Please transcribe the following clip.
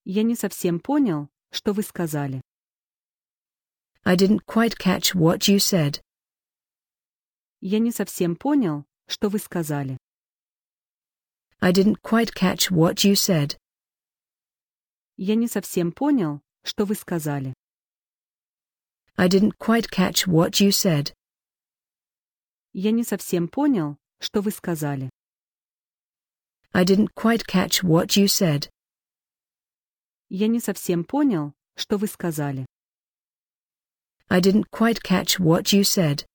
Я не совсем понял, что вы сказали. I didn't quite catch what you said. Я не совсем понял, что вы сказали. I didn't quite catch what you said. Я не совсем понял, что вы сказали. I didn't quite catch what you said. Я не совсем понял, что вы сказали. I didn't quite catch what you said. Я не совсем понял, что вы сказали. I didn't quite catch what you said.